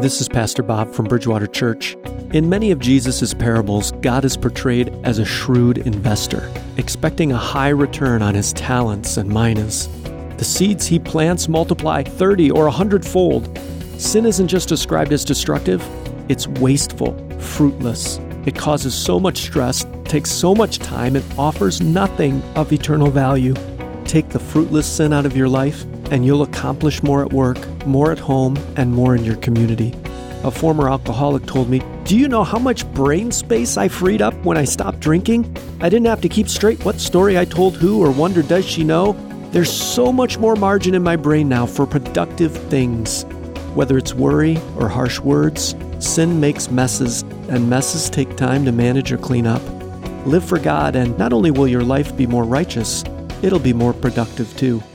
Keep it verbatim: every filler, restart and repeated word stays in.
This is Pastor Bob from Bridgewater Church. In many of Jesus' parables, God is portrayed as a shrewd investor, expecting a high return on his talents and minas. The seeds he plants multiply thirty or one hundred fold. Sin isn't just described as destructive, it's wasteful, fruitless. It causes so much stress, takes so much time, and offers nothing of eternal value. Take the fruitless sin out of your life, and you'll accomplish more at work, more at home, and more in your community. A former alcoholic told me, "Do you know how much brain space I freed up when I stopped drinking? I didn't have to keep straight what story I told who or wonder does she know. There's so much more margin in my brain now for productive things." Whether it's worry or harsh words, sin makes messes, and messes take time to manage or clean up. Live for God, and not only will your life be more righteous, it'll be more productive too.